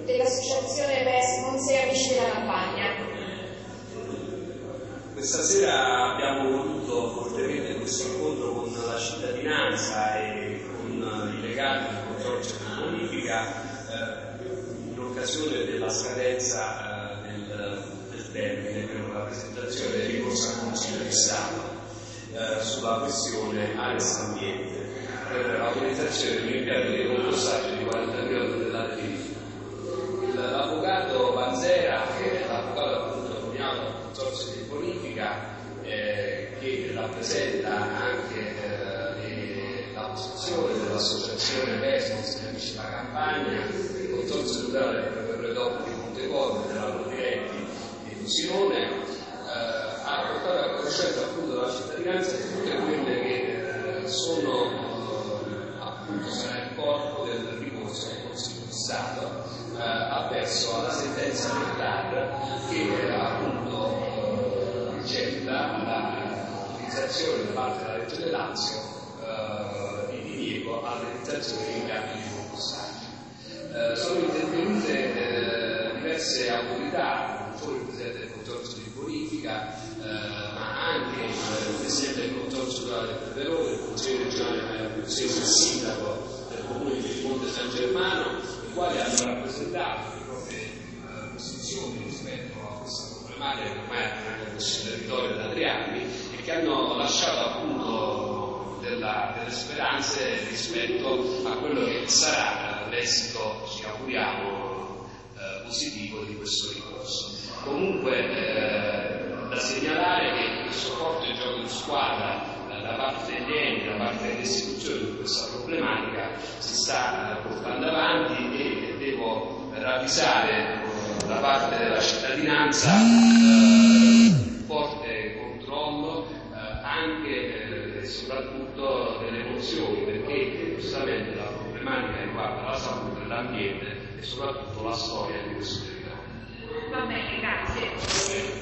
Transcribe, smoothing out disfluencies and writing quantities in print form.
dell'associazione Vesmonse Amici della Campagna. Questa sera abbiamo voluto fortemente questo incontro con la cittadinanza e con i legati del consorzio di bonifica in occasione della scadenza del termine per la presentazione del ricorso al Consiglio di Stato sulla questione Ares Ambiente per l'autorizzazione di un impianto di compostaggio di 40.000 tonnellate di rifiuti. L'avvocato Vanzera, che è l'avvocato appunto nominato dal consorzio di bonifica, che rappresenta anche la posizione dell'associazione Vesmonse Amici della Campagna, il consorzio rurale per le dopo di Montecorvo, della Proviretti di Fusilone, ha portato a conoscenza appunto della cittadinanza di tutte quelle che sono appunto sarà il corpo del ricorso al Consiglio di Stato avverso alla sentenza del TAR che appunto ricetta l'utilizzazione da parte della Regione Lazio di divieto all'utilizzazione di impianti di compostaggio. Sono intervenute diverse autorità, non solo il Presidente del Consorzio di bonifica, ma anche il Presidente del Consorzio del Verone, il Consiglio regionale abruzzese e il Sindaco del Comune di Monte San Germano, i quali hanno rappresentato le proprie posizioni rispetto a questa problematica che ormai attiene questo territorio da 3 anni e che hanno lasciato appunto delle speranze rispetto a quello che sarà l'esito, ci auguriamo, positivo di questo ricorso. Comunque da segnalare che questo forte gioco di squadra da parte degli enti, da parte delle istituzioni di questa problematica si sta portando avanti e devo ravvisare da parte della cittadinanza forte controllo anche e soprattutto delle emozioni, perché giustamente la problematica riguarda la salute, l'ambiente e soprattutto la storia di questo territorio. Va bene, grazie.